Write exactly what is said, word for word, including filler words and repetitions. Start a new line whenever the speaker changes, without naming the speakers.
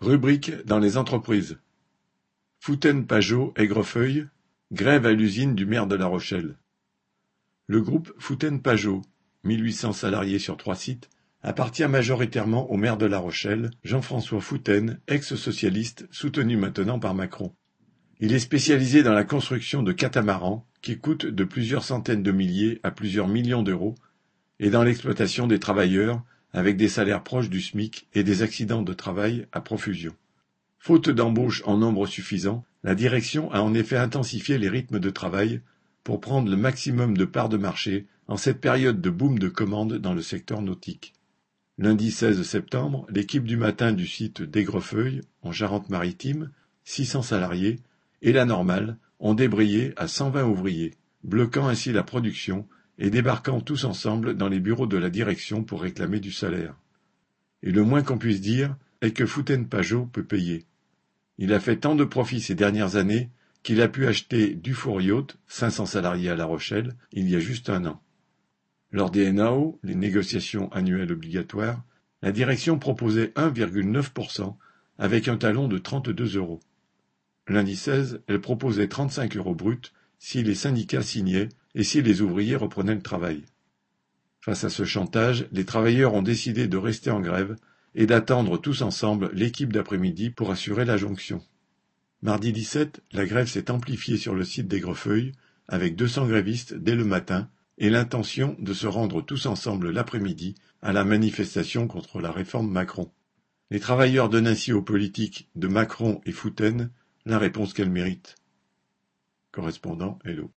Rubrique dans les entreprises. Foutaine-Pajot, Aigrefeuille, grève à l'usine du maire de La Rochelle. Le groupe Foutaine-Pajot, mille huit cents salariés sur trois sites, appartient majoritairement au maire de La Rochelle, Jean-François Foutaine, ex-socialiste, soutenu maintenant par Macron. Il est spécialisé dans la construction de catamarans qui coûtent de plusieurs centaines de milliers à plusieurs millions d'euros et dans l'exploitation des travailleurs avec des salaires proches du SMIC et des accidents de travail à profusion. Faute d'embauches en nombre suffisant, la direction a en effet intensifié les rythmes de travail pour prendre le maximum de parts de marché en cette période de boom de commandes dans le secteur nautique. Lundi seize septembre, l'équipe du matin du site d'Aigrefeuille, en Charente-Maritime, six cents salariés, et la normale ont débrayé à cent vingt ouvriers, bloquant ainsi la production et débarquant tous ensemble dans les bureaux de la direction pour réclamer du salaire. Et le moins qu'on puisse dire est que Foutaine-Pajot peut payer. Il a fait tant de profits ces dernières années qu'il a pu acheter Dufour Yacht, cinq cents salariés à La Rochelle, il y a juste un an. Lors des N A O, les négociations annuelles obligatoires, la direction proposait un virgule neuf pour cent avec un talon de trente-deux euros. Lundi seize, elle proposait trente-cinq euros bruts si les syndicats signaient et si les ouvriers reprenaient le travail. Face à ce chantage, les travailleurs ont décidé de rester en grève et d'attendre tous ensemble l'équipe d'après-midi pour assurer la jonction. Mardi dix-sept, la grève s'est amplifiée sur le site d'Aigrefeuille avec deux cents grévistes dès le matin et l'intention de se rendre tous ensemble l'après-midi à la manifestation contre la réforme Macron. Les travailleurs donnent ainsi aux politiques de Macron et Foutaine la réponse qu'elles méritent. Correspondant Hello.